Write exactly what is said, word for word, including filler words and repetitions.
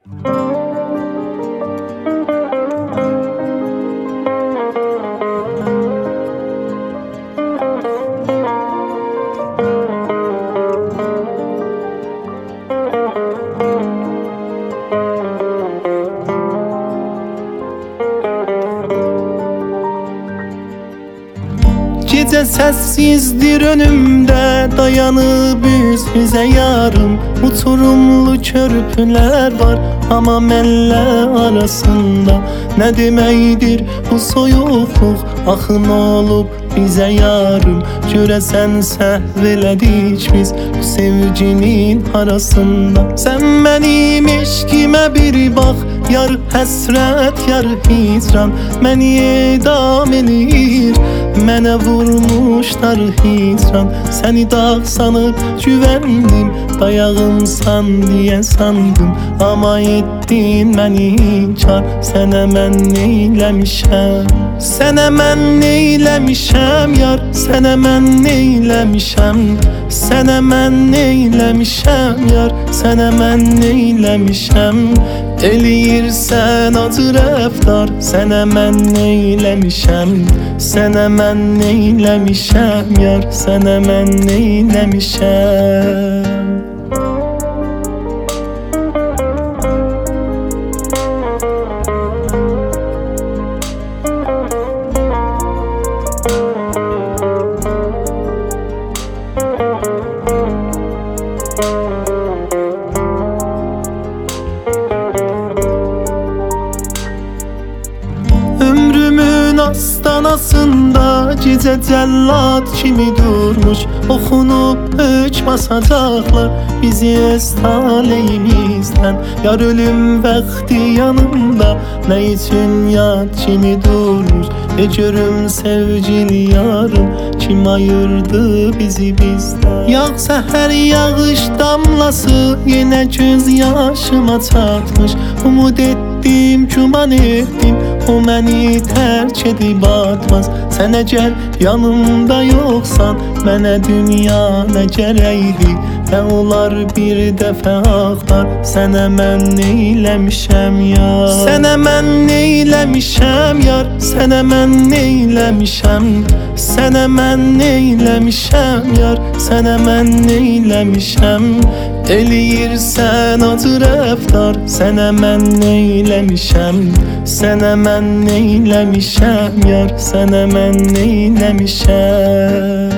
Gece sessizdir önümde, dayanıp üz yüze yarım. Uçurumlu körpüler var ama menle arasında. Ne demekdir bu soyuqluq, axın olup bize yarım. Görəsən səhv elədik biz bu sevginin arasında. Sen benim eşkime bir bak, yar həsrət, yar hicran məni edam eləyir. Mənə vurmuşlar hicran, səni dağ sanıb güvəndim. Dayağımsan diye sandım, ama etdin məni inkar. Sənə mən neyləmişəm, sənə mən neyləmişəm yar. Sənə mən neyləmişəm, sənə mən neyləmişəm yar. Sənə mən neyləmişəm, eləyirsən acı rəftar. Sənə mən neyləmişəm, sənə mən neyləmişəm yar. Sənə mən neyləmişəm. Ömrümün astanasında gecə cəllad kimi durmuş. Oxunub hökm asacaqlar bizi öz taleyimizdən. Yar ölüm vaxtı yanımda, nə üçün yad kimi durmuş. De görüm sevgili yarım, kim ayırdı bizi bizdən. Yağsa hər yağış damlası yenə göz yaşıma çatmış. Umud etdim, güman etdim, o məni tərk edib atmaz. Sən əgər yanımda yoxsan, mənə dünya nə gərəkdir. Və olar bir dəfə axtar, sənə mən neyləmişəm yar. Sənə mən neyləmişəm yar. Sənə mən neyləmişəm, sənə mən neyləmişəm yar. Sənə mən neyləmişəm, eləyirsən acı rəftar. Sənə mən neyləmişəm, sənə mən neyləmişəm yar. Sənə mən neyləmişəm.